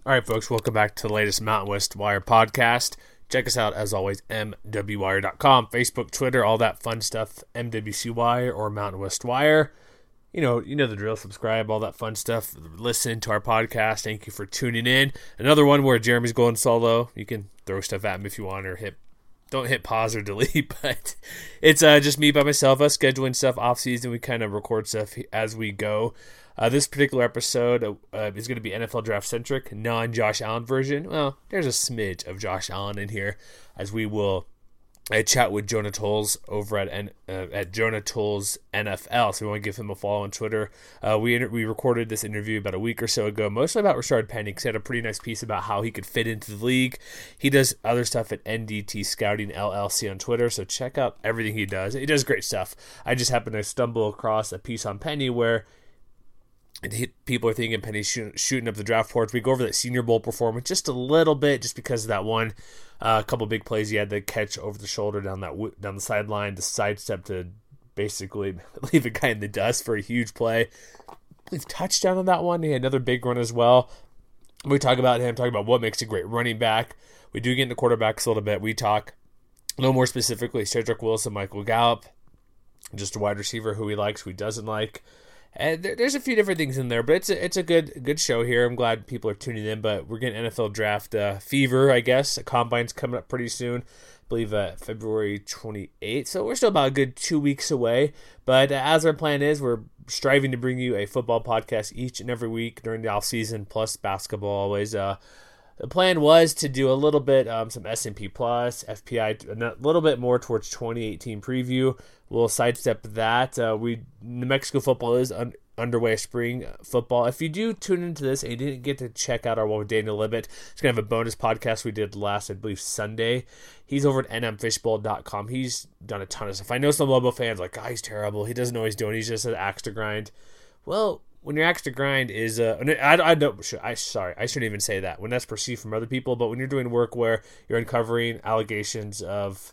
All right, folks, welcome back to the latest Mountain West Wire podcast. Check us out, as always, mwwire.com, Facebook, Twitter, all that fun stuff, MWC Wire or Mountain West Wire. You know the drill, subscribe, all that fun stuff. Listen to our podcast. Thank you for tuning in. Another one where Jeremy's going solo. You can throw stuff at him if you want, or don't hit pause or delete, but it's just me by myself, us scheduling stuff off season. We kind of record stuff as we go. This particular episode is going to be NFL draft centric, non-Josh Allen version. Well, there's a smidge of Josh Allen in here, as we will chat with Jonah Tolles over at Jonah Tolles NFL. So we want to give him a follow on Twitter. We recorded this interview about a week or so ago, mostly about Rashard Penny, because he had a pretty nice piece about how he could fit into the league. He does other stuff at NDT Scouting LLC on Twitter, so check out everything he does. He does great stuff. I just happened to stumble across a piece on Penny where people are thinking Penny's shooting up the draft boards. We go over that Senior Bowl performance just a little bit, just because of that one couple big plays he had, the catch over the shoulder down the sideline, the sidestep to basically leave a guy in the dust for a huge play. I believe touchdown on that one. He had another big run as well. We talk about him, talk about what makes a great running back. We do get into quarterbacks a little bit. We talk a little more specifically Cedric Wilson, Michael Gallup, just a wide receiver who he likes, who he doesn't like. And there's a few different things in there, but it's a good show here. I'm glad people are tuning in, but we're getting NFL draft fever, I guess. Combine's coming up pretty soon, I believe February 28th, so we're still about a good 2 weeks away. But as our plan is, we're striving to bring you a football podcast each and every week during the off season, plus basketball always. The plan was to do a little bit, some S&P Plus, FPI, a little bit more towards 2018 preview. We'll sidestep that. New Mexico football is underway, spring football. If you do tune into this and you didn't get to check out our one with Daniel Libet, it's going to have a bonus podcast we did last, I believe, Sunday. He's over at nmfishbowl.com. He's done a ton of stuff. I know some Lobo fans are like, he's terrible. He doesn't know what he's doing. He's just an axe to grind. Well, when your axe to grind is, I shouldn't even say that when that's perceived from other people, but when you're doing work where you're uncovering allegations of,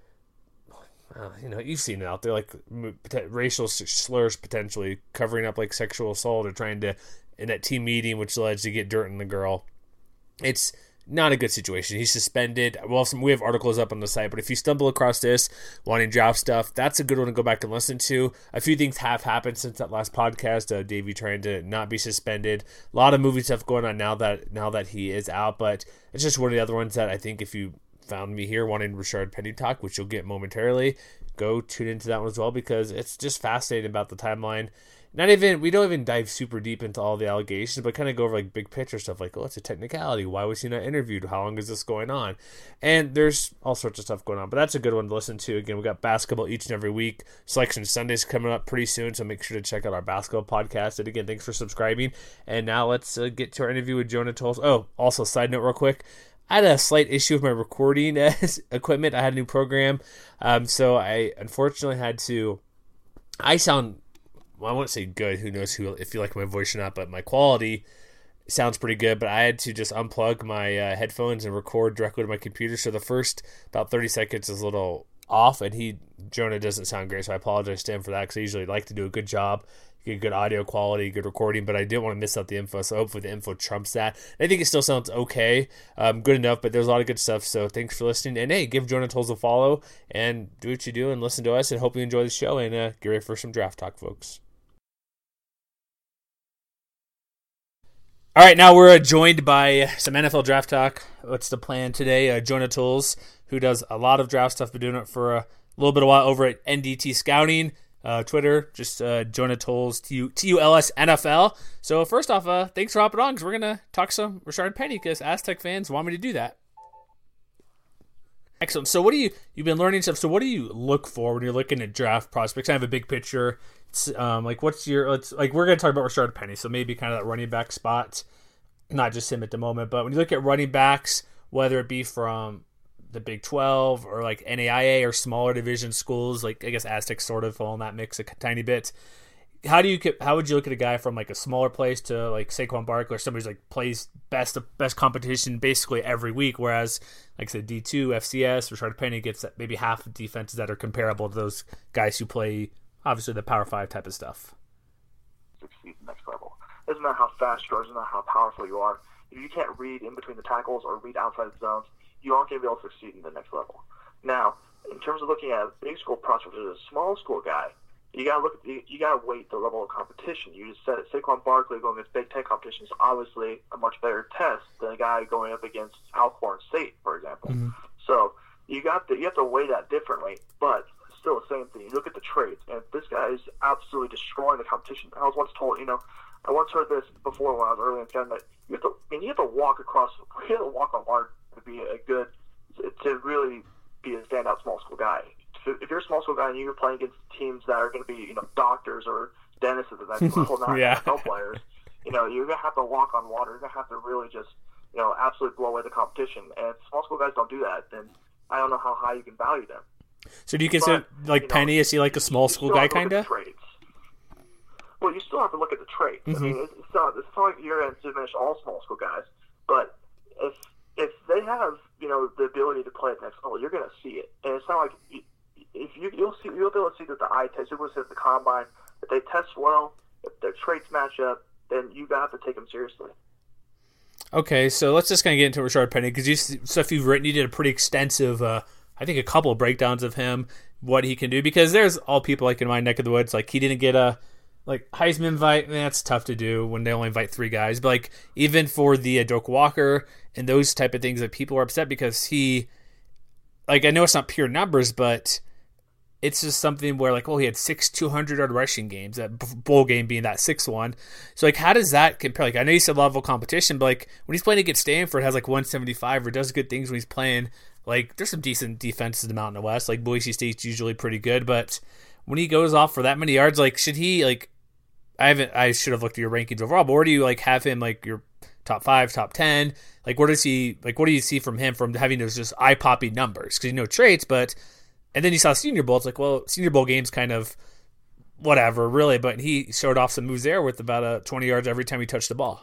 you've seen it out there, like racial slurs potentially, covering up like sexual assault, or trying to, in that team meeting, which alleged to get dirt on the girl. It's not a good situation. He's suspended. Well, we have articles up on the site, but if you stumble across this, wanting draft stuff, that's a good one to go back and listen to. A few things have happened since that last podcast. Davey trying to not be suspended. A lot of movie stuff going on now that he is out, but it's just one of the other ones that I think if you found me here wanting Rashard Penny talk, which you'll get momentarily, go tune into that one as well, because it's just fascinating about the timeline. We don't even dive super deep into all the allegations, but kind of go over like big picture stuff, like, it's a technicality. Why was he not interviewed? How long is this going on? And there's all sorts of stuff going on, but that's a good one to listen to. Again, we got basketball each and every week. Selection Sunday's coming up pretty soon, so make sure to check out our basketball podcast. And again, thanks for subscribing. And now let's get to our interview with Jonah Tolles. Oh, also, side note real quick, I had a slight issue with my recording equipment. I had a new program, so I unfortunately had to. I sound, well, I won't say good. Who knows if you like my voice or not? But my quality sounds pretty good. But I had to just unplug my headphones and record directly to my computer. So the first about 30 seconds is a little off, and Jonah doesn't sound great. So I apologize to him for that, because I usually like to do a good job. Get good audio quality, good recording, but I didn't want to miss out the info, so hopefully the info trumps that. And I think it still sounds okay, good enough, but there's a lot of good stuff, so thanks for listening. And hey, give Jonah Tolles a follow, and do what you do, and listen to us, and hope you enjoy the show, and get ready for some draft talk, folks. All right, now we're joined by some NFL draft talk. What's the plan today? Jonah Tolles, who does a lot of draft stuff, been doing it for a little bit of a while over at NDT Scouting. Twitter, just Jonah Tolles, Tulls NFL. So first off, thanks for hopping on, because we're going to talk some Rashard Penny, because Aztec fans want me to do that. Excellent. So you've been learning stuff, so what do you look for when you're looking at draft prospects? I have a big picture. It's, we're going to talk about Rashard Penny, so maybe kind of that running back spot, not just him at the moment, but when you look at running backs, whether it be from the Big 12 or like NAIA or smaller division schools, like I guess Aztecs sort of fall in that mix a tiny bit. How would you look at a guy from like a smaller place to like Saquon Barkley, or somebody who's like plays best competition basically every week, whereas like I said, D2, FCS, Rashard Penny gets maybe half of defenses that are comparable to those guys who play obviously the Power 5 type of stuff. Succeed next level. Doesn't matter how fast you are, doesn't matter how powerful you are. If you can't read in between the tackles or read outside the zones, you aren't going to be able to succeed in the next level. Now, in terms of looking at a big school prospect versus a small school guy, you gotta weight the level of competition. You just said it. Saquon Barkley going against Big Ten competition is obviously a much better test than a guy going up against Alcorn State, for example. Mm-hmm. So you have to weigh that differently, but still the same thing. You look at the traits, and this guy is absolutely destroying the competition. I was once told, I once heard this before when I was early in the that you have to walk on water to be to really be a standout small school guy. If you're a small school guy and you're playing against teams that are going to be, doctors or dentists at the next level, not NFL players, you're going to have to walk on water. You're going to have to really just, absolutely blow away the competition. And if small school guys don't do that, then I don't know how high you can value them. So do you consider, Penny, is he like a small school guy, kind of? Well, you still have to look at the traits. Mm-hmm. I mean, it's not like you're going to diminish all small school guys, but if they have, the ability to play at the next level, you're going to see it. And it's not like you'll be able to see that the eye test, you'll be able to see at the combine, if they test well, if their traits match up, then you got to take them seriously. Okay, so let's just kind of get into Rashard Penny, because stuff you've written, you did a pretty extensive, I think a couple of breakdowns of him, what he can do, because there's all people like in my neck of the woods, like he didn't get a Heisman invite. That's tough to do when they only invite 3 guys, but even for the Doak Walker and those type of things, that people are upset because he, I know it's not pure numbers, but it's just something where he had 6 200-yard rushing games, that bowl game being that 6th one. So how does that compare? I know you said level competition, but when he's playing against Stanford, has 175 or does good things when he's playing. There's some decent defenses in the Mountain West. Boise State's usually pretty good, but when he goes off for that many yards, should he I should have looked at your rankings overall, but where do you have him your top 5, top 10? Where does he what do you see from him from having those just eye popping numbers? Because traits, but and then you saw Senior Bowl. It's Senior Bowl game's kind of whatever, really, but he showed off some moves there with about 20 yards every time he touched the ball.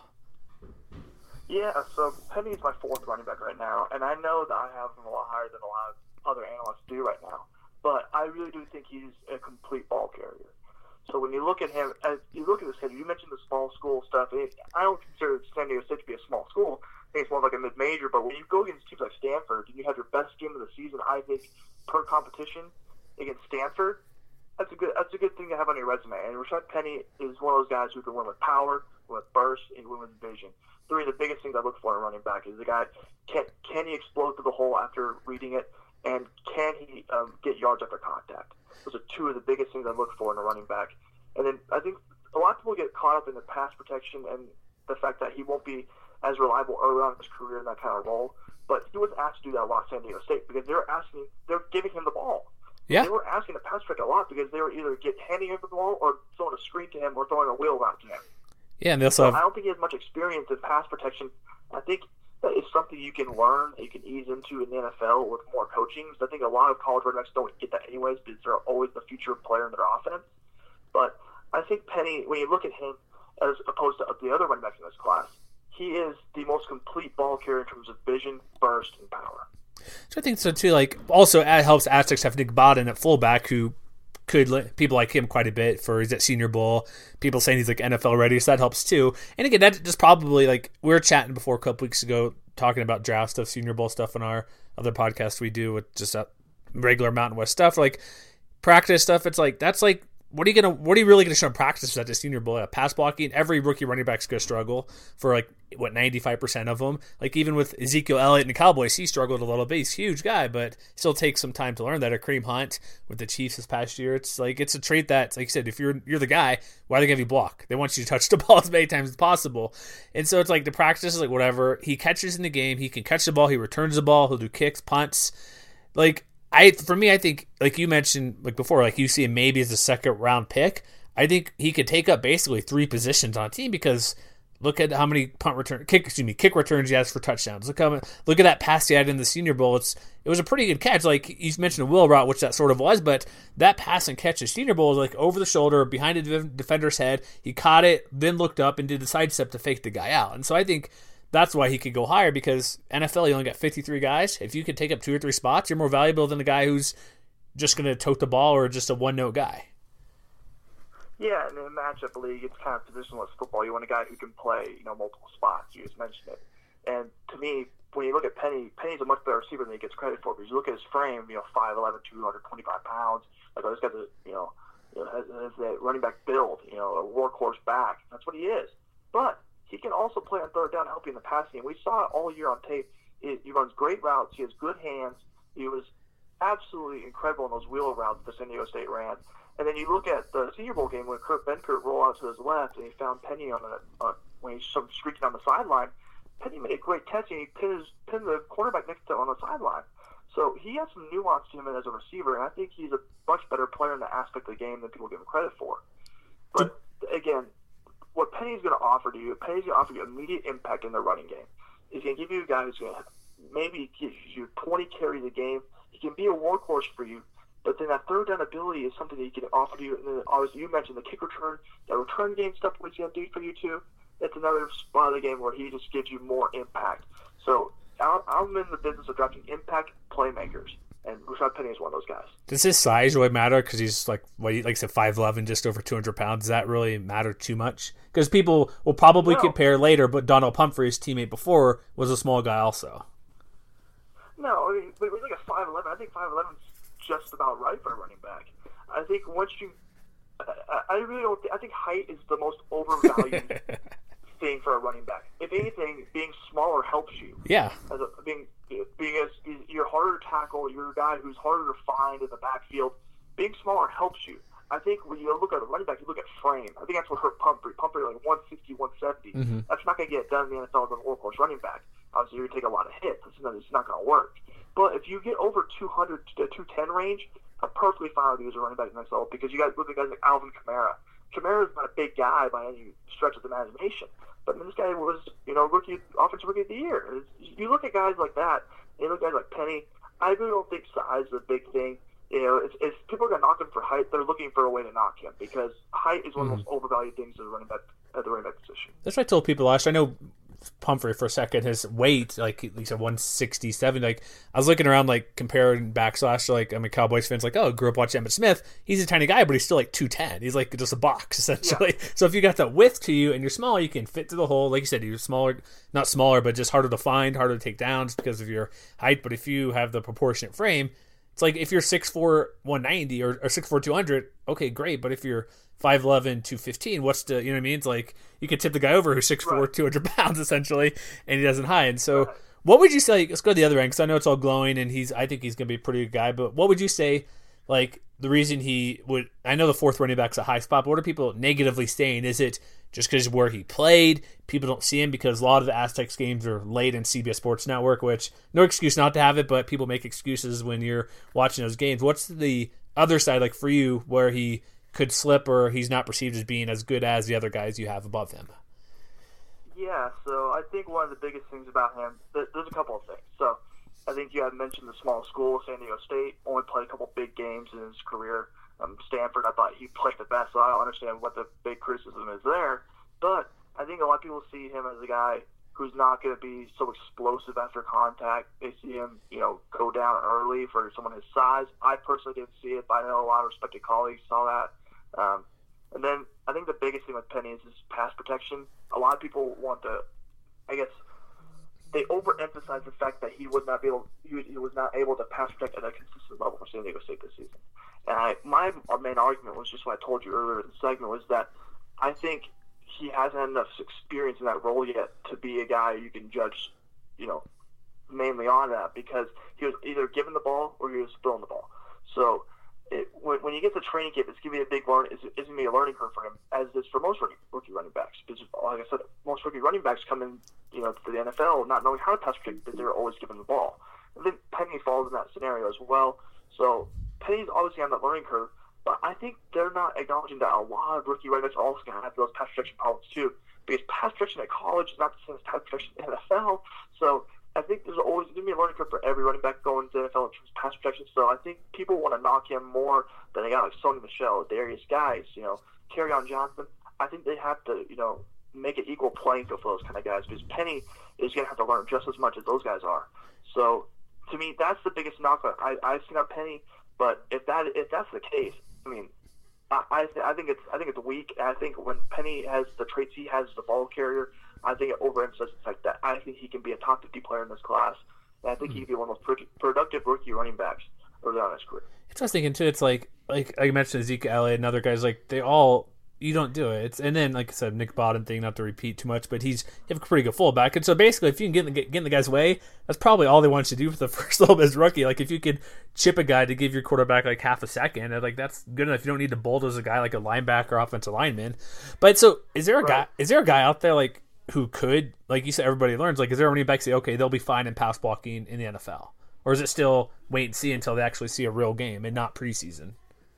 Yeah, so Penny's my 4th running back right now, and I know that I have him a lot higher than a lot of other analysts do right now, but I really do think he's a complete ball carrier. So when you look at him, as you look at this kid, you mentioned the small school stuff. I don't consider San Diego State to be a small school. I think it's more like a mid-major. But when you go against teams like Stanford and you have your best game of the season, I think, per competition against Stanford, that's a good thing to have on your resume. And Rashard Penny is one of those guys who can win with power, with burst, and win with vision. 3 of the biggest things I look for in a running back is the guy, can he explode through the hole after reading it, and can he get yards after contact? Those are 2 of the biggest things I look for in a running back. And then I think a lot of people get caught up in the pass protection and the fact that he won't be as reliable early on in his career in that kind of role. But he wasn't asked to do that a lot at San Diego State because they're giving him the ball. Yeah. They were asking to pass protect a lot because they were either handing him the ball or throwing a screen to him or throwing a wheel route to him. Yeah, and they also I don't think he has much experience in pass protection. I think that is something you can learn, you can ease into in the NFL with more coaching. So I think a lot of college running backs don't get that anyways because they're always the future player in their offense. But I think Penny, when you look at him as opposed to the other running backs in this class, he is the most complete ball carrier in terms of vision, burst, and power. So I think so too. Also it helps Aztecs have Nick Bawden at fullback, who people like him quite a bit for he's at Senior Bowl. People saying he's NFL ready, so that helps too. And again, that just probably we were chatting before a couple weeks ago, talking about draft stuff, Senior Bowl stuff on our other podcast we do with just regular Mountain West stuff, practice stuff. It's that's what are you really gonna show in practice at the Senior Bowl? Pass blocking, every rookie running back's gonna struggle for 95% of them. Even with Ezekiel Elliott and the Cowboys, he struggled a little bit. He's a huge guy, but still takes some time to learn that. Or Kareem Hunt with the Chiefs this past year, it's it's a trait that, like you said, if you're the guy, why are they gonna have you block? They want you to touch the ball as many times as possible. And so it's the practice is whatever. He catches in the game, he can catch the ball, he returns the ball, he'll do kicks, punts. I think, like you mentioned before, you see him maybe as a 2nd round pick. I think he could take up basically 3 positions on a team because look at how many kick returns he has for touchdowns. Look at that pass he had in the Senior Bowl. It was a pretty good catch. You mentioned a wheel route, which that sort of was, but that pass and catch at Senior Bowl was over the shoulder, behind the defender's head. He caught it, then looked up and did the sidestep to fake the guy out. And so I think that's why he could go higher, because NFL, you only got 53 guys. If you could take up 2 or 3 spots, you're more valuable than a guy who's just going to tote the ball or just a one-note guy. Yeah, and in a matchup league, it's kind of positionless football. You want a guy who can play, multiple spots. You just mentioned it. And to me, when you look at Penny's a much better receiver than he gets credit for. Because you look at his frame, 5'11", 225 pounds. Like this guy's has that running back build, a workhorse back. That's what he is. But he can also play on third down, helping in the passing game. We saw it all year on tape. He runs great routes. He has good hands. He was absolutely incredible in those wheel routes that San Diego State ran. And then you look at the Senior Bowl game when Kurt Benkert rolled out to his left and he found Penny when he was streaking on the sideline. Penny made a great catch and he pinned the quarterback next to him on the sideline. So he has some nuance to him as a receiver, and I think he's a much better player in that aspect of the game than people give him credit for. But again, what Penny's going to offer to you, Penny's going to offer you immediate impact in the running game. He's going to give you a guy who's going to maybe give you 20 carries a game. He can be a workhorse for you. But then that third down ability is something that he can offer to you. And then obviously you mentioned the kick return, that return game stuff, what he's going to do for you too. That's another spot of the game where he just gives you more impact. So I'm in the business of drafting impact playmakers, and Rashad Penny is one of those guys. Does his size really matter? Because he's like I said, 5'11", just over 200 pounds. Does that really matter too much? Because people will probably compare later, but Donald Pumphrey, his teammate before, was a small guy also. No, I mean, when you look at 5'11", I think 5'11" is just about right for a running back. I think once you – I really don't – I think height is the most overvalued thing for a running back. If anything, being smaller helps you. Yeah. Being you're harder to tackle. You're a guy who's harder to find in the backfield. Being smaller helps you. I think when you look at a running back, you look at frame. I think that's what hurt Pumphrey. Pumphrey like 160, 170. Mm-hmm. That's not going to get done in the NFL as a workhorse running back. Obviously, you're going to take a lot of hits. It's not going to work. But if you get over 200 to 210 range, I'm perfectly fine with you as a running back in the NFL because you guys look at guys like Alvin Kamara. Kamara is not a big guy by any stretch of the imagination. But this guy was, offensive rookie of the year. You look at guys like that, you look at guys like Penny. I really don't think size is a big thing. If people are going to knock him for height, they're looking for a way to knock him because height is one of the most overvalued things at the running back position. That's what I told people last. I know Pumphrey for a second. His weight, like he said, 167. Like I was looking around, like comparing backslash to Cowboys fans, like, grew up watching Emmitt Smith. He's a tiny guy, but he's still like 210. He's like just a box essentially. Yeah. So if you got that width to you and you're small, you can fit through the hole. Like you said, you're smaller, not smaller, but just harder to find, harder to take down just because of your height. But if you have the proportionate frame, it's like if you're 6'4", 190 or 6'4", 200, okay, great. But if you're 5'11", 215, what's the, you know what I mean? It's like you could tip the guy over who's 6'4", 200 pounds essentially, and he doesn't hide. And so what would you say, let's go to the other end, because I know it's all glowing, and I think he's going to be a pretty good guy, but what would you say, like, the reason he would, I know the fourth running back's a high spot, but what are people negatively saying? Is it just because where he played, people don't see him because a lot of the Aztecs games are late in CBS Sports Network, which, no excuse not to have it, but people make excuses when you're watching those games. What's the other side, like for you, where he could slip or he's not perceived as being as good as the other guys you have above him? Yeah, so I think one of the biggest things about him, there's a couple of things. So I think you had mentioned the small school, San Diego State, only played a couple big games in his career. Stanford, I thought he played the best, so I don't understand what the big criticism is there. But I think a lot of people see him as a guy who's not going to be so explosive after contact. They see him, go down early for someone his size. I personally didn't see it, but I know a lot of respected colleagues saw that. And then I think the biggest thing with Penny is his pass protection. A lot of people want to, they overemphasize the fact that he was not able to pass protect at a consistent level for San Diego State this season. And my main argument was just what I told you earlier in the segment, was that I think he hasn't had enough experience in that role yet to be a guy you can judge, mainly on that, because he was either given the ball or he was throwing the ball. So when you get to training camp, it's going to be a big learn. It's going to be a learning curve for him, as is for most rookie running backs. Because, like I said, most rookie running backs come in, to the NFL not knowing how to pass protect because they're always given the ball. I think Penny falls in that scenario as well. So Penny's obviously on that learning curve, but I think they're not acknowledging that a lot of rookie running backs are also going to have those pass protection problems too. Because pass protection at college is not the same as pass protection in the NFL. So I think there's always going to be a learning curve for every running back going to the NFL in terms of pass protection. So I think people want to knock him more than a guy like Sony Michel, Darius Guice, Kerryon Johnson. I think they have to, make an equal playing field for those kind of guys, because Penny is going to have to learn just as much as those guys are. So to me, that's the biggest knock I've seen on Penny. But if that's the case, I think it's weak. I think when Penny has the traits he has as a ball carrier, I think it overemphasizes the fact that I think he can be a top 50 player in this class. And I think he can be one of the most productive rookie running backs early on in his career. It's what I was thinking too. It's like I mentioned Ezekiel Elliott and other guys, like they all, you don't do it. And then, like I said, Nick Bawden thing, not to repeat too much, but you have a pretty good fullback. And so basically, if you can get in the guy's way, that's probably all they want you to do for the first little bit as rookie. Like if you could chip a guy to give your quarterback like half a second, like that's good enough. You don't need to bulldoze a guy like a linebacker or offensive lineman. But so is there a guy? Is there a guy out there like who could, like you said, everybody learns? Like is there a running back say, okay, they'll be fine in pass blocking in the NFL, or is it still wait and see until they actually see a real game and not preseason?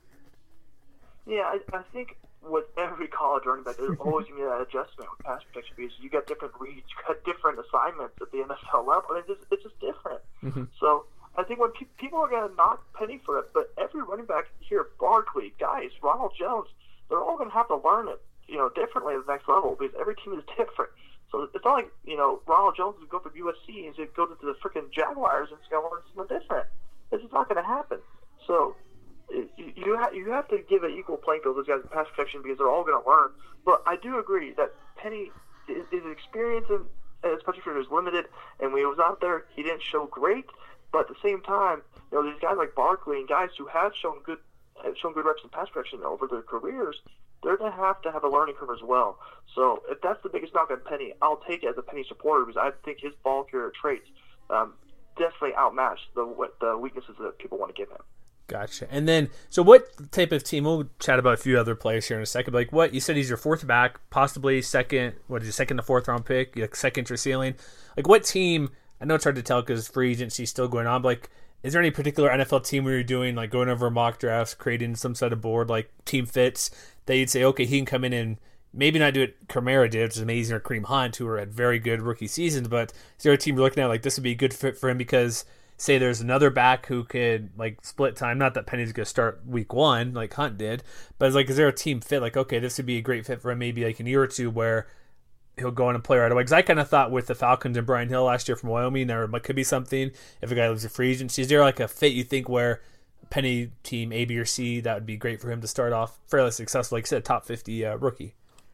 Yeah, I think with every college running back, there's always going to be that adjustment with pass protection because you got different reads, you got different assignments at the NFL level, and it's just different. Mm-hmm. So I think when people are going to knock Penny for it, but every running back here, Barkley, guys, Ronald Jones, they're all going to have to learn it, differently at the next level because every team is different. So it's not like, Ronald Jones would go from USC and he'd go to the freaking Jaguars and he's going to learn something different. This is not going to happen. So you have to give an equal playing field to those guys in pass protection because they're all going to learn. But I do agree that Penny, his experience as pass rusher is limited, and when he was out there, he didn't show great. But at the same time, these guys like Barkley and guys who have shown good reps in pass protection over their careers, they're going to have a learning curve as well. So if that's the biggest knock on Penny, I'll take it as a Penny supporter because I think his ball carrier traits definitely outmatch the weaknesses that people want to give him. Gotcha. And then, so what type of team? We'll chat about a few other players here in a second. But like, what you said, he's your fourth back, possibly second. What is your second to fourth round pick? Like second to ceiling. Like, what team? I know it's hard to tell because free agency is still going on. But like, is there any particular NFL team where you're doing like going over mock drafts, creating some sort of board like team fits that you'd say, okay, he can come in and maybe not do it Kamara did, which is amazing, or Kareem Hunt, who are at very good rookie seasons. But is there a team you're looking at like this would be a good fit for him because say there's another back who could like split time, not that Penny's going to start week one like Hunt did, but it's like, is there a team fit like, okay, this would be a great fit for him maybe like a year or two where he'll go in and play right away? Because I kind of thought with the Falcons and Brian Hill last year from Wyoming, there could be something if a guy leaves a free agency. Is there like a fit you think where Penny team A, B, or C that would be great for him to start off fairly successful, like I said, top 50 rookie?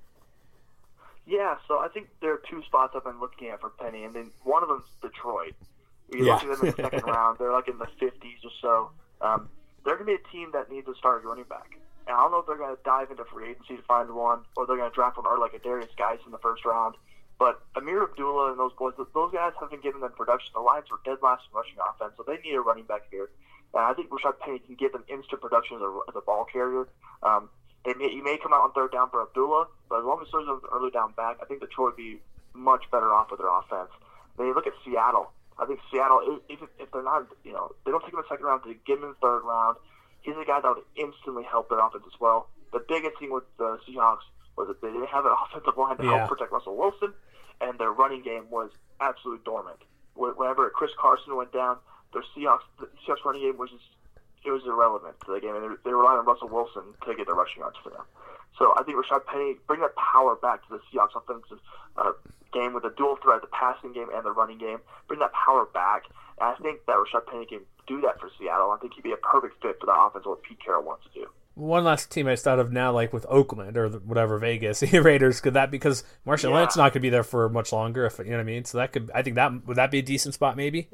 Yeah, so I think there are two spots I've been looking at for Penny, and then one of them's Detroit. You look at them in the second round, they're like in the 50s or so. They're going to be a team that needs a starting running back. And I don't know if they're going to dive into free agency to find one, or they're going to draft one, or like a Darius Geis in the first round. But Amir Abdullah and those boys, those guys haven't given them production. The Lions were dead last in rushing offense, so they need a running back here. And I think Rashad Penny can give them instant production as a ball carrier. You may come out on third down for Abdullah, but as long as there's an early down back, I think Detroit would be much better off with their offense. Then you look at Seattle. I think Seattle, even if they're not, they don't take him in the second round, they give him in the third round. He's a guy that would instantly help their offense as well. The biggest thing with the Seahawks was that they didn't have an offensive line to help protect Russell Wilson, and their running game was absolutely dormant. Whenever Chris Carson went down, the Seahawks running game was irrelevant to the game, and they relied on Russell Wilson to get the rushing yards for them. So I think Rashad Penny, bring that power back to the Seahawks offensive game with the dual threat, the passing game and the running game. Bring that power back. And I think that Rashad Penny can do that for Seattle. I think he'd be a perfect fit for the offense, what Pete Carroll wants to do. One last team I just thought of now, like with Oakland or whatever, Vegas, Raiders, could that, because Marshawn Lynch's not going to be there for much longer, if you know what I mean? So that could, I think that, would that be a decent spot maybe?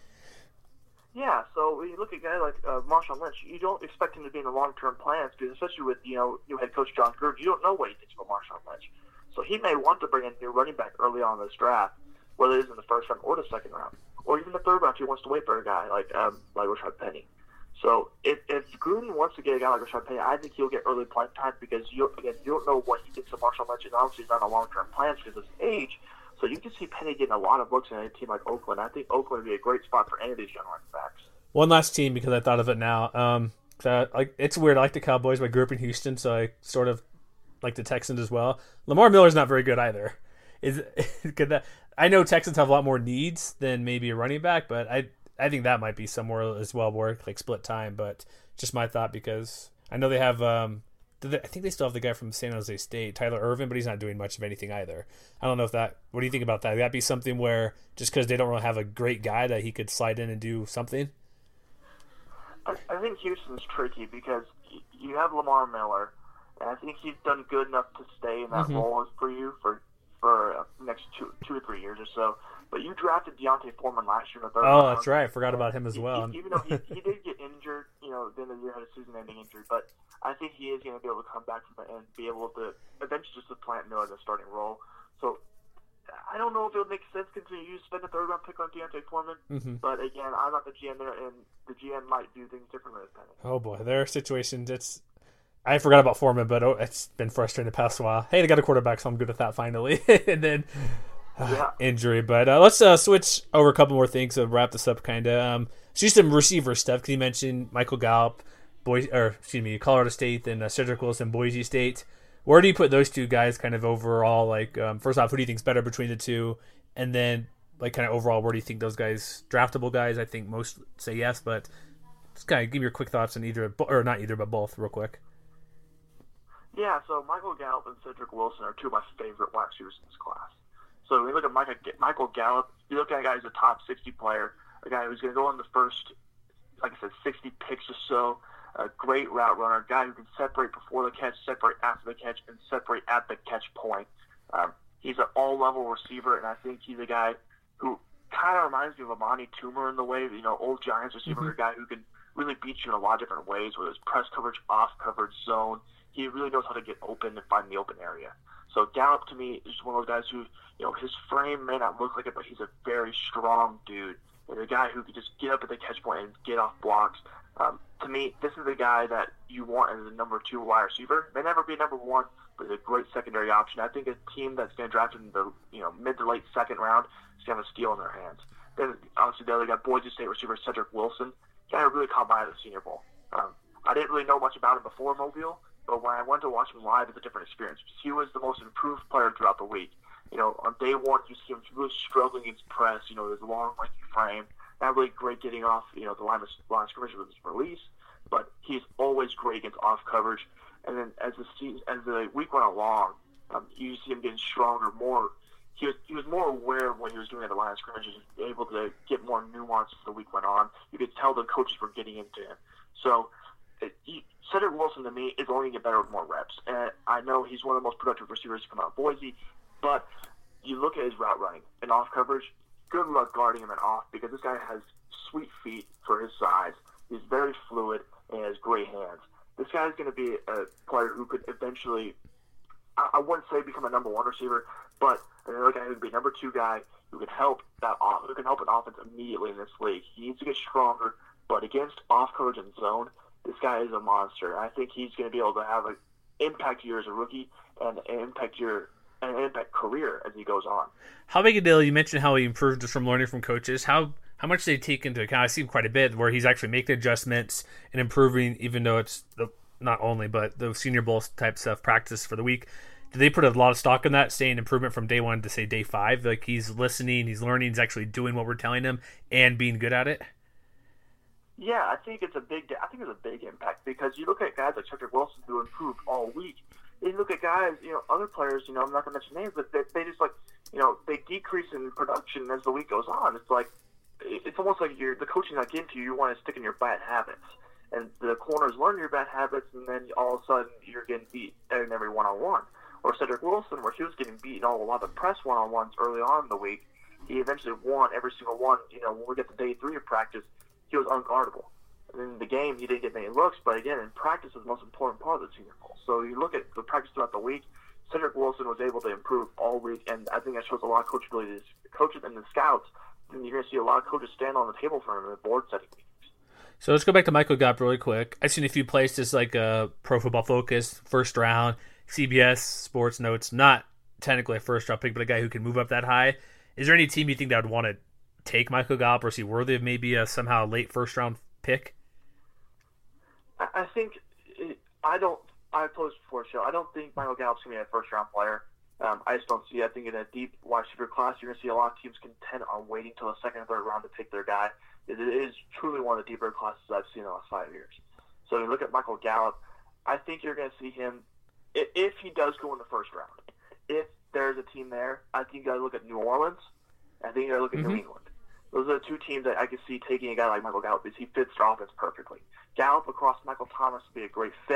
Yeah, so when you look at a guy like Marshawn Lynch, you don't expect him to be in the long-term plans, because especially with, new head coach John Gruden, you don't know what he thinks about Marshawn Lynch. So he may want to bring in a new running back early on in this draft, whether it is in the first round or the second round, or even the third round if he wants to wait for a guy like Rashad Penny. So if Gruden wants to get a guy like Rashad Penny, I think he'll get early playing time, because you don't know what he thinks of Marshawn Lynch, and obviously he's not on long-term plans because of his age. So you can see Penny getting a lot of looks in a team like Oakland. I think Oakland would be a great spot for any of these young running backs. One last team, because I thought of it now. It's weird. I like the Cowboys, but I grew up in Houston, so I sort of like the Texans as well. Lamar Miller's not very good either. I know Texans have a lot more needs than maybe a running back, but I think that might be somewhere as well where like split time. But just my thought, because I know they have I think they still have the guy from San Jose State, Tyler Ervin, but he's not doing much of anything either. I don't know if that. What do you think about that? Would that be something where just because they don't really have a great guy that he could slide in and do something? I think Houston's tricky because you have Lamar Miller, and I think he's done good enough to stay in that role for you for next 2 to 3 years or so. But you drafted D'Onta Foreman last year in the third round. Oh, that's right. I forgot about him as well. Even though he did get injured, the end of the year had a season-ending injury, but I think he is going to be able to come back from it and be able to eventually just supplant Miller in the starting role. So I don't know if it would make sense considering you spend a third-round pick on D'Onta Foreman, but again, I'm not the GM there, and the GM might do things differently this time. Oh boy, their situation. I forgot about Foreman, but it's been frustrating the past while. Hey, they got a quarterback, so I'm good with that finally. And then injury. But let's switch over a couple more things to wrap this up, kind of. So some receiver stuff, because you mentioned Michael Gallup, Colorado State, and Cedric Wilson, Boise State. Where do you put those two guys kind of overall? Like, first off, who do you think is better between the two? And then, like, kind of overall, where do you think those guys, draftable guys? I think most say yes, but just kind of give me your quick thoughts on either, or not either, but both, real quick. Yeah, so Michael Gallup and Cedric Wilson are two of my favorite wide receivers in this class. So when you look at Michael Gallup, you look at a guy who's a top 60 player, a guy who's going to go in the first, like I said, 60 picks or so, a great route runner, a guy who can separate before the catch, separate after the catch, and separate at the catch point. He's an all-level receiver, and I think he's a guy who kind of reminds me of Amani Toomer in the way, old Giants receiver, a guy who can really beat you in a lot of different ways, whether it's press coverage, off coverage, zone. He really knows how to get open and find the open area. So Gallup, to me, is one of those guys who, his frame may not look like it, but he's a very strong dude. And a guy who can just get up at the catch point and get off blocks. To me, this is the guy that you want as a number 2 wide receiver. May never be a number 1, but he's a great secondary option. I think a team that's going to draft him in the mid to late second round is going to have a steal in their hands. Then, obviously, the other guy, Boise State receiver Cedric Wilson, guy who really caught my eye at the Senior Bowl. I didn't really know much about him before Mobile, but when I went to watch him live, it's a different experience. He was the most improved player throughout the week. On day one, you see him really struggling against press, his long, lengthy frame. Not really great getting off, the line of scrimmage with his release, but he's always great against off coverage. And then as the week went along, you see him getting stronger, more. He was more aware when he was doing it at the line of scrimmage. He was able to get more nuance as the week went on. You could tell the coaches were getting into him. So Cedric Wilson, to me, is only going to get better with more reps. And I know he's one of the most productive receivers to come out of Boise, but you look at his route running and off coverage, good luck guarding him and off, because this guy has sweet feet for his size. He's very fluid and has great hands. This guy is going to be a player who could eventually, I wouldn't say become a number 1 receiver, but another guy who could be a number 2 guy who can help an offense immediately in this league. He needs to get stronger, but against off coverage and zone, this guy is a monster. I think he's going to be able to have an impact year as a rookie and an impact career as he goes on. How big a deal? You mentioned how he improved just from learning from coaches. How much do they take into account? I see quite a bit where he's actually making adjustments and improving, even though it's not only, but the Senior Bowl type stuff, practice for the week. Do they put a lot of stock in that, saying improvement from day 1 to, say, day 5? Like, he's listening, he's learning, he's actually doing what we're telling him and being good at it? Yeah, I think it's a big impact, because you look at guys like Cedric Wilson who improved all week. You look at guys, other players, I'm not going to mention names, but they just they decrease in production as the week goes on. It's like, it's almost like the coaching not getting to you. You want to stick in your bad habits, and the corners learn your bad habits, and then all of a sudden you're getting beat in every one-on-one. Or Cedric Wilson, where he was getting beat in a lot of the press one-on-ones early on in the week, he eventually won every single one. When we get to day 3 of practice, he was unguardable. And in the game, he didn't get many looks, but again, in practice was the most important part of the Senior Bowl. So you look at the practice throughout the week, Cedric Wilson was able to improve all week, and I think that shows a lot of coachability to coaches and the scouts. And you're going to see a lot of coaches stand on the table for him in the board setting meetings. So let's go back to Michael Gallup really quick. I've seen a few places like Pro Football Focus, first round, CBS Sports Notes, not technically a first round pick, but a guy who can move up that high. Is there any team you think that would want to take Michael Gallup, or is he worthy of maybe a somehow late first round pick? I think I posed before the show. I don't think Michael Gallup's going to be a first round player. I just don't see it. I think in a deep wide receiver class, you're going to see a lot of teams content on waiting till the second or third round to pick their guy. It is truly one of the deeper classes I've seen in the last 5 years. So you look at Michael Gallup, I think you're going to see him, if he does go in the first round, if there's a team there, I think you got to look at New Orleans. I think you got to look at New England. Those are the 2 teams that I could see taking a guy like Michael Gallup, because he fits their offense perfectly. Gallup across Michael Thomas would be a great fit,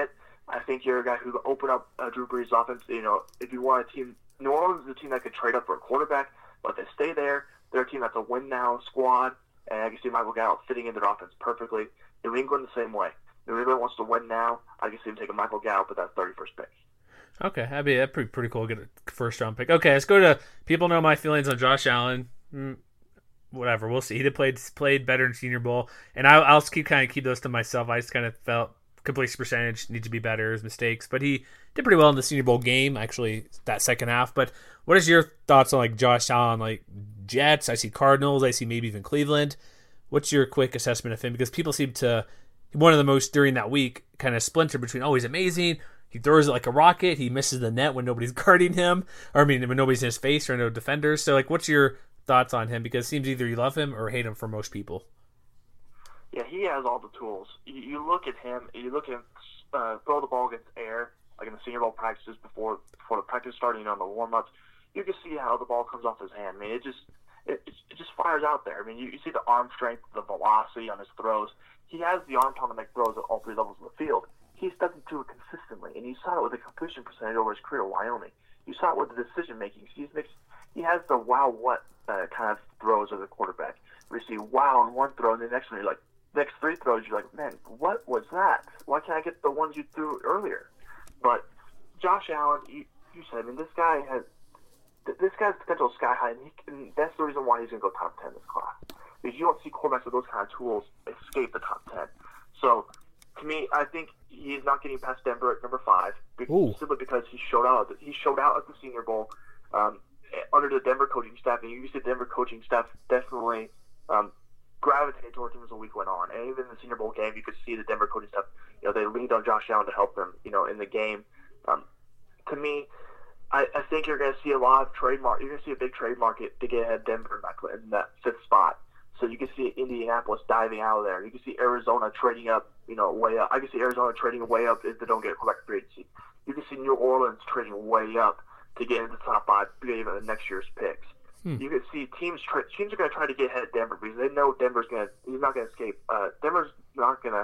I think you're a guy who can open up Drew Brees' offense. You know, if you want a team, New Orleans is a team that could trade up for a quarterback, but they stay there. They're a team that's a win-now squad, and I can see Michael Gallup fitting into their offense perfectly. New England the same way. New England wants to win now. I can see him taking Michael Gallup with that 31st pick. Okay, that'd be pretty cool. Get a first-round pick. Okay, let's go to people know my feelings on Josh Allen. Whatever, we'll see. He played better in Senior Bowl, and I'll keep those to myself. I just kind of felt completion percentage needs to be better, his mistakes, but he did pretty well in the Senior Bowl game, actually, that second half. But what is your thoughts on like Josh Allen, like Jets? I see Cardinals, I see maybe even Cleveland. What's your quick assessment of him? Because people seem to, one of the most during that week, kind of splinter between, oh, he's amazing, he throws it like a rocket, he misses the net when nobody's guarding him, or I mean, when nobody's in his face or no defenders. So like, what's your thoughts on him? Because it seems either you love him or hate him for most people. Yeah, he has all the tools. You look at him, you look at him throw the ball against air, like in the Senior Bowl practices before the practice starting, on the warm-ups. You can see how the ball comes off his hand. I mean, it just fires out there. I mean, you see the arm strength, the velocity on his throws. He has the arm talent to make throws at all three levels of the field. He just doesn't do it consistently, and you saw it with the completion percentage over his career at Wyoming. You saw it with the decision-making. He has the wow what kind of throws as a quarterback. We see wow on one throw, and the next one you're like, next three throws, you're like, man, what was that? Why can't I get the ones you threw earlier? But Josh Allen, you said, I mean, this guy's potential sky high, and that's the reason why he's going to go top 10 this class. Because you don't see quarterbacks with those kind of tools escape the top 10. So, to me, I think he's not getting past Denver at number 5, simply because he showed out. He showed out at the Senior Bowl under the Denver coaching staff, and you see the Denver coaching staff definitely gravitated towards him as the week went on. And even in the Senior Bowl game, you could see the Denver coaching staff, they leaned on Josh Allen to help them, in the game. To me, I think you're going to see a lot of trademark. You're going to see a big trade market to get ahead of Denver in that 5th spot. So you can see Indianapolis diving out of there. You can see Arizona trading up, way up. I can see Arizona trading way up if they don't get a quarterback free agency. You can see New Orleans trading way up to get into the top 5, even in next year's picks. You can see teams are going to try to get ahead of Denver because they know he's not going to escape. Denver's not going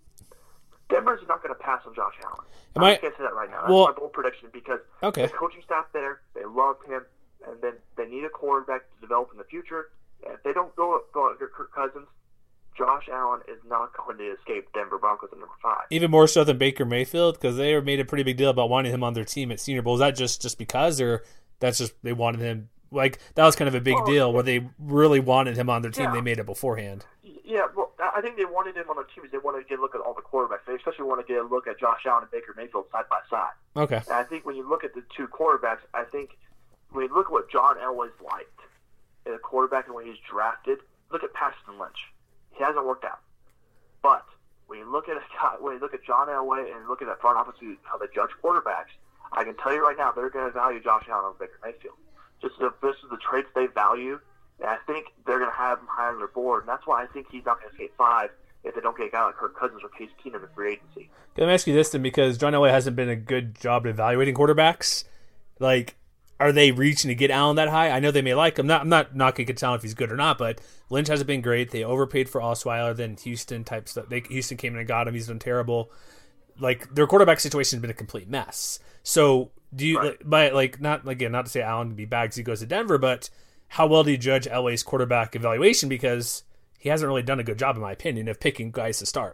to pass on Josh Allen. I'm just going to say that right now. That's my bold prediction because the coaching staff there, they loved him, and then they need a quarterback to develop in the future. And if they don't go after Kirk Cousins, Josh Allen is not going to escape Denver Broncos at number 5. Even more so than Baker Mayfield, because they made a pretty big deal about wanting him on their team at Senior Bowl. Is that just because, or that's just they wanted him? Like, that was kind of a big deal where they really wanted him on their team. They made it beforehand. Yeah, well, I think they wanted him on their team because they wanted to get a look at all the quarterbacks. They especially want to get a look at Josh Allen and Baker Mayfield side by side. Okay. And I think when you look at the two quarterbacks, I think when you look at what John Elway's liked in a quarterback and when he's drafted, look at Paxton Lynch. He hasn't worked out. But when you look at John Elway and look at that front office, how they judge quarterbacks, I can tell you right now they're going to value Josh Allen over Baker Mayfield. This is the traits they value, and I think they're going to have him high on their board, and that's why I think he's not going to escape 5 if they don't get a guy like Kirk Cousins or Case Keenum in free agency. Let me ask you this then, because John Elway hasn't been a good job at evaluating quarterbacks. Like, are they reaching to get Allen that high? I know they may like him. I'm not knocking Allen if he's good or not, but Lynch hasn't been great. They overpaid for Osweiler, then Houston type stuff. Houston came in and got him. He's done terrible. Like, their quarterback situation has been a complete mess. So, do you, not to say Allen can be bad because he goes to Denver, but how well do you judge Elway's quarterback evaluation? Because he hasn't really done a good job, in my opinion, of picking guys to start.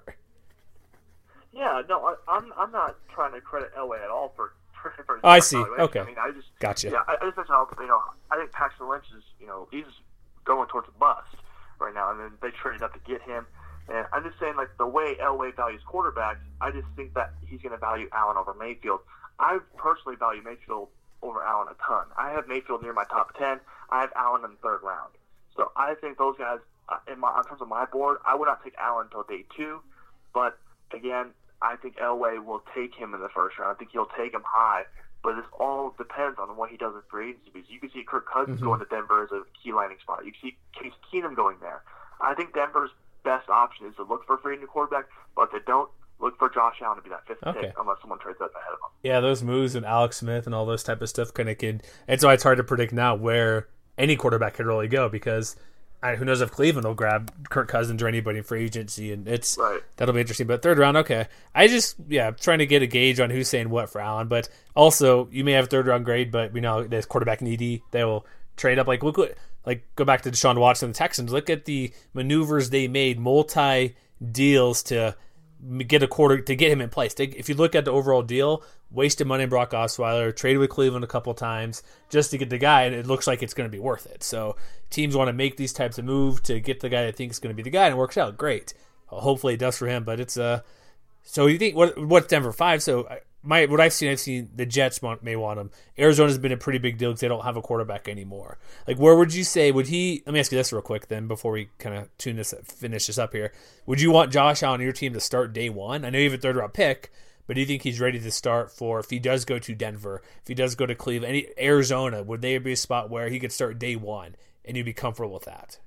Yeah, no, I'm not trying to credit Elway at all for I see. Okay. I mean, I just gotcha. Yeah, I just mentioned how I think Paxton Lynch is he's going towards a bust right now, and then they traded up to get him. And I'm just saying, like, the way Elway values quarterbacks, I just think that he's going to value Allen over Mayfield. I personally value Mayfield over Allen a ton. I have Mayfield near my top 10. I have Allen in the 3rd round. So I think those guys, in terms of my board, I would not take Allen until day 2. But, again, I think Elway will take him in the 1st round. I think he'll take him high. But this all depends on what he does in free agency. Because you can see Kirk Cousins going to Denver as a key landing spot. You can see Case Keenum going there. I think Denver's best option is to look for a free agent quarterback, but if they don't, look for Josh Allen to be that 5th pick unless someone trades up ahead of him. Yeah, those moves and Alex Smith and all those type of stuff kind of can. And so it's hard to predict now where any quarterback could really go because who knows if Cleveland will grab Kirk Cousins or anybody in free agency, and Right. that'll be interesting. But third round, okay. I'm trying to get a gauge on who's saying what for Allen. But also, you may have a third round grade, but we know there's quarterback needy. They will trade up. Like look what, like go back to Deshaun Watson and the Texans. Look at the maneuvers they made, multi deals to get him in place. If you look at the overall deal, wasted money in Brock Osweiler, traded with Cleveland a couple times just to get the guy, and it looks like it's going to be worth it. So teams want to make these types of moves to get the guy they think is going to be the guy, and it works out great. Hopefully it does for him, but it's so you think what's Denver 5? So what I've seen the Jets may want him. Arizona's been a pretty big deal because they don't have a quarterback anymore. Like, where would you say let me ask you this real quick then before we kind of finish this up here. Would you want Josh Allen on your team to start day one? I know you have a third round pick, but do you think he's ready to start if he does go to Denver, if he does go to Cleveland, Arizona, would they be a spot where he could start day one and you'd be comfortable with that?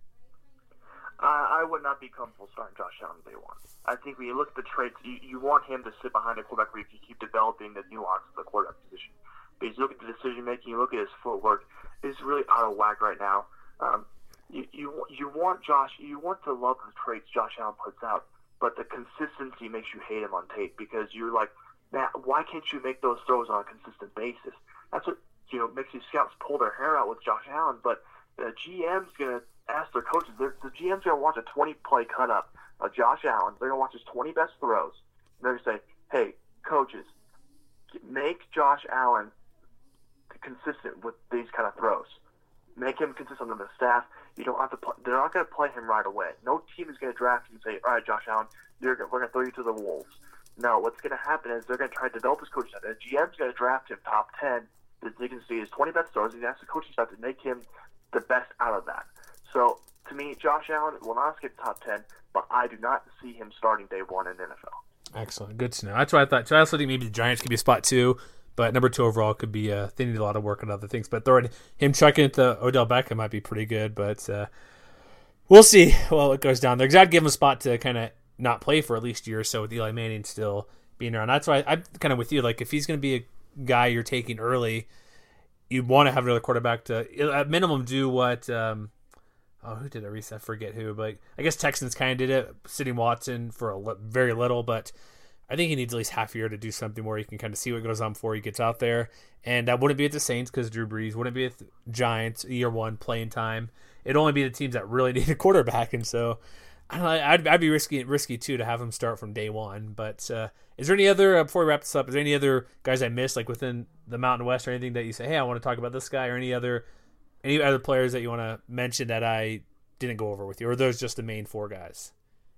I would not be comfortable starting Josh Allen day one. I think when you look at the traits, you want him to sit behind a quarterback where you can keep developing the nuance of the quarterback position. Because you look at the decision making, you look at his footwork, it's really out of whack right now. You want to love the traits Josh Allen puts out, but the consistency makes you hate him on tape because you're like, man, why can't you make those throws on a consistent basis? That's what makes these scouts pull their hair out with Josh Allen. But the GM's gonna ask their coaches. The GM's gonna watch a 20-play cut up of Josh Allen. They're gonna watch his 20 best throws. And they're gonna say, hey, coaches, make Josh Allen consistent with these kind of throws. Make him consistent with the staff. You don't have to. They're not going to play him right away. No team is going to draft you and say, "All right, Josh Allen, we're going to throw you to the wolves." No, what's going to happen is they're going to try to develop his coaching staff. The GM's going to draft him top 10. They can see his 20 best throws, and ask the coaching staff to make him the best out of that. So, to me, Josh Allen will not skip top 10, but I do not see him starting day one in the NFL. Excellent, good to know. That's what I thought. So I also think maybe the Giants could be a spot 2. But number 2 overall could be they need a lot of work on other things. But throwing him chucking it to Odell Beckham might be pretty good. But we'll see. Well, it goes down there. Because I'd give him a spot to kind of not play for at least a year or so with Eli Manning still being around. That's why I'm kind of with you. Like if he's going to be a guy you're taking early, you want to have another quarterback to at minimum do what. Who did it recently? I forget who, but I guess Texans kind of did it, sitting Watson for very little, but. I think he needs at least half a year to do something where he can kind of see what goes on before he gets out there. And that wouldn't be at the Saints because Drew Brees. Wouldn't be at the Giants year one playing time. It'd only be the teams that really need a quarterback. And so I don't know, I'd be risky too to have him start from day one. But is there any other, before we wrap this up, is there any other guys I missed like within the Mountain West or anything that you say, hey, I want to talk about this guy, or any other players that you want to mention that I didn't go over with you? Or are those just the main 4 guys?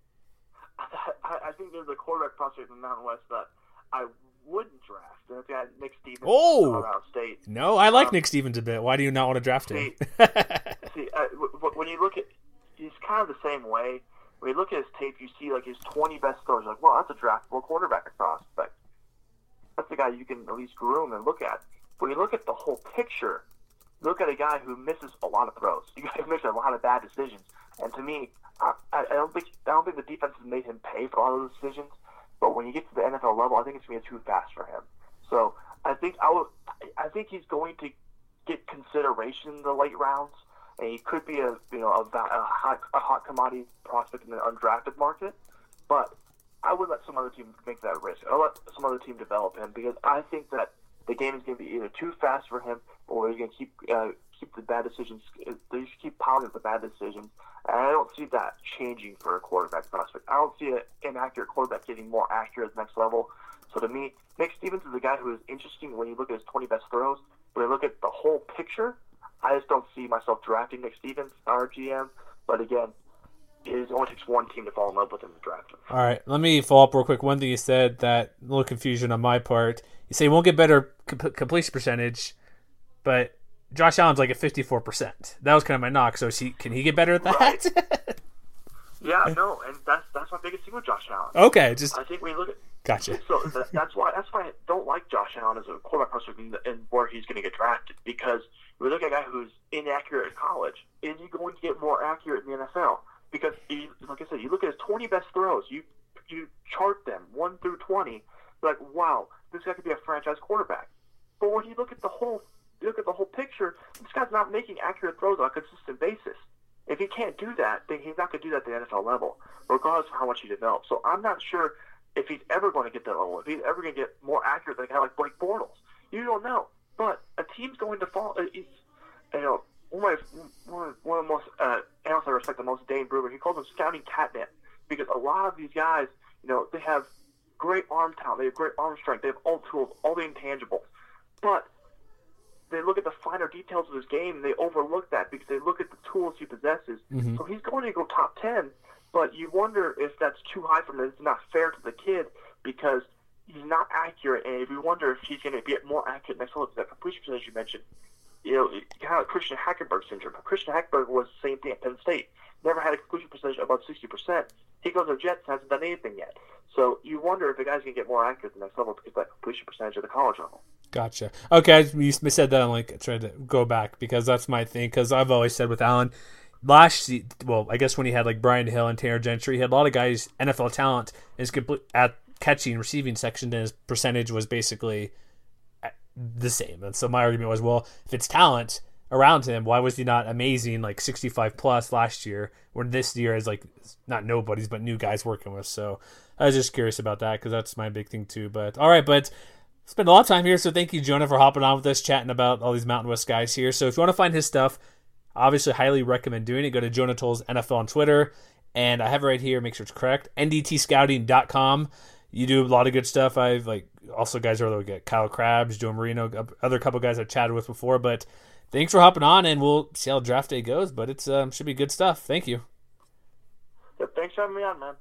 I think there's a quarterback prospect in the Mountain West that I wouldn't draft. That's got Nick Stevens from Colorado State. No, I like Nick Stevens a bit. Why do you not want to draft him? When you look at, he's kind of the same way. When you look at his tape, you see like his 20 best throws. Like, well, that's a draftable quarterback prospect. That's the guy you can at least groom and look at. But when you look at the whole picture, look at a guy who misses a lot of throws. You guys makes a lot of bad decisions. And to me, I don't think the defense has made him pay for all those decisions. But when you get to the NFL level, I think it's going to be too fast for him. So I think he's going to get consideration in the late rounds, and he could be a hot commodity prospect in the undrafted market. But I would let some other team make that risk. I'll let some other team develop him because I think that the game is going to be either too fast for him, or he's going to keep the bad decisions. They should keep piling up the bad decisions. And I don't see that changing for a quarterback prospect. I don't see an inaccurate quarterback getting more accurate at the next level. So to me, Nick Stevens is a guy who is interesting when you look at his 20 best throws. When you look at the whole picture, I just don't see myself drafting Nick Stevens, our GM. But again, it only takes one team to fall in love with him to draft him. All right, let me follow up real quick. One thing you said, that a little confusion on my part. You say he won't get better completion percentage, but Josh Allen's like at 54%. That was kind of my knock. So can he get better at that? Right. Yeah, no, and that's my biggest thing with Josh Allen. Okay, I think we look at. Gotcha. So that's why I don't like Josh Allen as a quarterback prospect and where he's going to get drafted, because we look at a guy who's inaccurate in college. Is he going to get more accurate in the NFL? Because like I said, you look at his 20 best throws. You chart them 1 through 20. You're like, wow, this guy could be a franchise quarterback. But when you look at the whole picture, this guy's not making accurate throws on a consistent basis. If he can't do that, then he's not going to do that at the NFL level, regardless of how much he develops. So I'm not sure if he's ever going to get that level, if he's ever going to get more accurate than a guy like Blake Bortles. You don't know. But a team's going to fall. One of the most analysts I respect the most, Dane Brugler, he calls them scouting catnip, because a lot of these guys, they have great arm talent, they have great arm strength, they have all the tools, all the intangibles, but they look at the finer details of his game and they overlook that because they look at the tools he possesses. Mm-hmm. So he's going to go top 10, but you wonder if that's too high for him. It's not fair to the kid because he's not accurate, and we wonder if he's going to get more accurate next level. That completion percentage you mentioned, kind of like Christian Hackenberg syndrome. Christian Hackenberg was the same thing at Penn State. Never had a completion percentage above 60%. He goes to the Jets and hasn't done anything yet. So you wonder if the guy's going to get more accurate at the next level because of that completion percentage at the college level. Gotcha. Okay, you said that. I'm trying to go back because that's my thing. Because I've always said with Allen, I guess when he had Brian Hill and Tanner Gentry, he had a lot of guys NFL talent at catching receiving section, and his percentage was basically the same. And so my argument was, well, if it's talent around him, why was he not amazing 65 plus last year, when this year is not nobodies but new guys working with? So I was just curious about that because that's my big thing too. But all right, but spent a lot of time here, so thank you, Jonah, for hopping on with us, chatting about all these Mountain West guys here. So if you want to find his stuff, obviously highly recommend doing it. Go to Jonah Tolles NFL on Twitter, and I have it right here. Make sure it's correct. ndtscouting.com. You do a lot of good stuff. I've also guys are Kyle Krabs, Joe Marino, other couple guys I've chatted with before. But thanks for hopping on, and we'll see how draft day goes. But it's should be good stuff. Thank you. Yeah, thanks for having me on, man.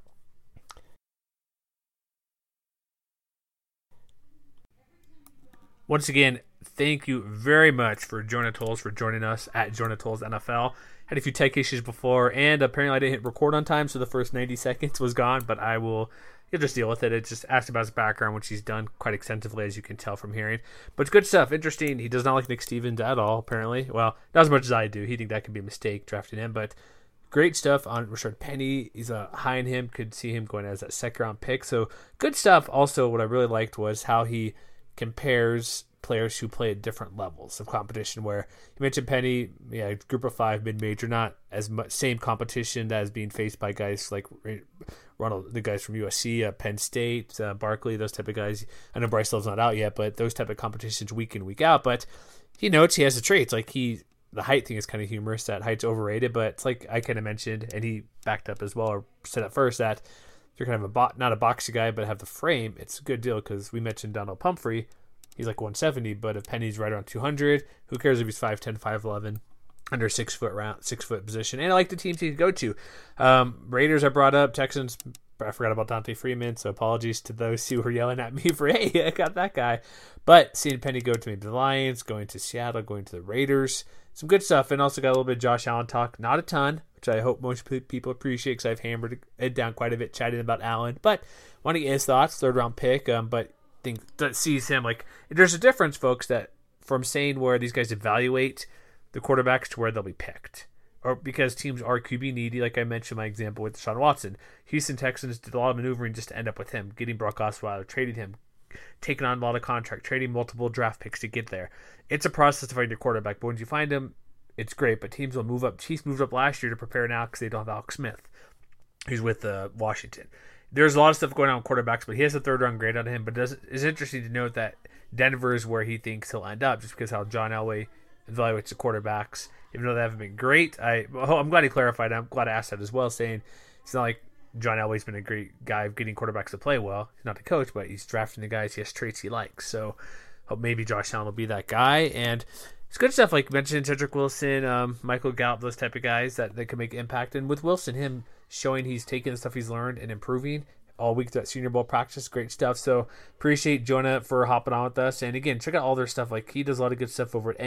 Once again, thank you very much for Jonah Tolles for joining us at Jonah Tolles NFL. Had a few tech issues before, and apparently I didn't hit record on time, so the first 90 seconds was gone, but you'll just deal with it. It just asked about his background, which he's done quite extensively, as you can tell from hearing. But it's good stuff, interesting. He does not like Nick Stevens at all, apparently. Well, not as much as I do. He think that could be a mistake drafting him, but great stuff on Rashard Penny. He's high in him. Could see him going as that second-round pick. So good stuff. Also, what I really liked was how he compares players who play at different levels of competition, where you mentioned Penny, group of 5 mid-major, not as much same competition as being faced by guys like Ronald, the guys from USC, Penn State, Barkley, those type of guys. I know Bryce Love's not out yet, but those type of competitions week in, week out. But he notes he has the traits. The height thing is kind of humorous, that height's overrated, but it's I kind of mentioned, and he backed up as well, or said at first, that if you're kind of not a boxy guy, but have the frame, it's a good deal, because we mentioned Donald Pumphrey, he's 170, but if Penny's right around 200, who cares if he's 5'10", 5'11", under 6 foot position? And I like the teams he could go to. Raiders I brought up, Texans, I forgot about Dante Freeman, so apologies to those who were yelling at me for, hey, I got that guy. But seeing Penny go to maybe the Lions, going to Seattle, going to the Raiders, some good stuff. And also got a little bit of Josh Allen talk, not a ton, which I hope most people appreciate, because I've hammered it down quite a bit chatting about Allen. But want to get his thoughts, third-round pick, but think that sees him there's a difference, folks, that from saying where these guys evaluate the quarterbacks to where they'll be picked, or because teams are QB needy, like I mentioned my example with Deshaun Watson. Houston Texans did a lot of maneuvering just to end up with him, getting Brock Osweiler, trading him, taking on a lot of contract, trading multiple draft picks to get there. It's a process to find your quarterback, but when you find him, it's great. But teams will move up. Chiefs moved up last year to prepare now because they don't have Alex Smith, who's with Washington. There's a lot of stuff going on with quarterbacks, but he has a third-round grade on him. But it's interesting to note that Denver is where he thinks he'll end up, just because how John Elway evaluates the quarterbacks, even though they haven't been great. I'm glad he clarified. I'm glad I asked that as well, saying it's not like John Elway's been a great guy of getting quarterbacks to play well. He's not the coach, but he's drafting the guys. He has traits he likes. So hope maybe Josh Allen will be that guy. And it's good stuff, like mentioned, Cedric Wilson, Michael Gallup, those type of guys that can make impact. And with Wilson, him showing he's taking the stuff he's learned and improving all week through that Senior Bowl practice, great stuff. So appreciate Jonah for hopping on with us. And again, check out all their stuff. He does a lot of good stuff over at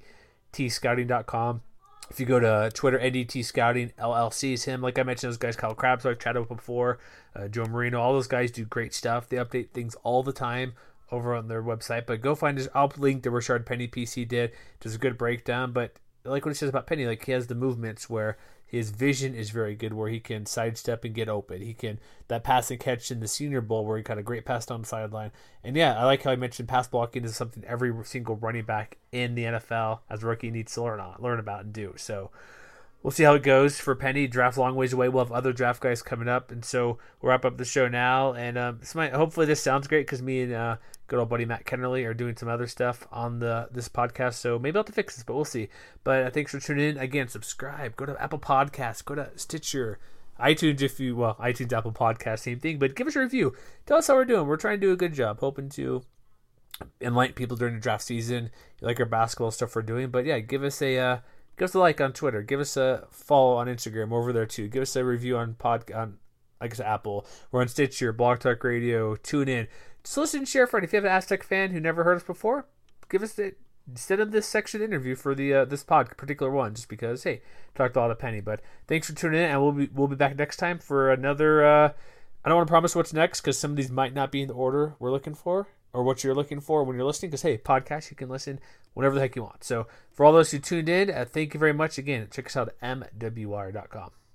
ndtscouting.com. If you go to Twitter, NDT Scouting LLC is him. Like I mentioned, those guys, Kyle Krabs, I've chatted with before, Joe Marino, all those guys do great stuff. They update things all the time over on their website. But go find I'll link the Rashard Penny piece he did. Does a good breakdown. But I like what he says about Penny. He has the movements where his vision is very good, where he can sidestep and get open. He can, that pass and catch in the Senior Bowl where he got a great pass down the sideline. And yeah, I like how I mentioned pass blocking is something every single running back in the NFL as a rookie needs to learn about and do. So we'll see how it goes for Penny. Draft long ways away. We'll have other draft guys coming up, and so we'll wrap up the show now. And hopefully this sounds great because me and good old buddy Matt Kennerly are doing some other stuff on this podcast. So maybe I'll have to fix this, but we'll see. But thanks for tuning in. Again, subscribe. Go to Apple Podcasts. Go to Stitcher. iTunes, iTunes, Apple Podcast, same thing. But give us a review. Tell us how we're doing. We're trying to do a good job. Hoping to enlighten people during the draft season. You like our basketball stuff we're doing. But yeah, give us a like on Twitter. Give us a follow on Instagram. We're over there too. Give us a review on like I said, Apple. We're on Stitcher, Blog Talk Radio. Tune in. Just listen and share, friend. If you have an Aztec fan who never heard us before, send them this section interview for the this particular one, just because talked a lot of Penny. But thanks for tuning in, and we'll be back next time for another. I don't want to promise what's next because some of these might not be in the order we're looking for or what you're looking for when you're listening. Because podcast you can listen whenever the heck you want. So for all those who tuned in, thank you very much again. Check us out at MWWire.com.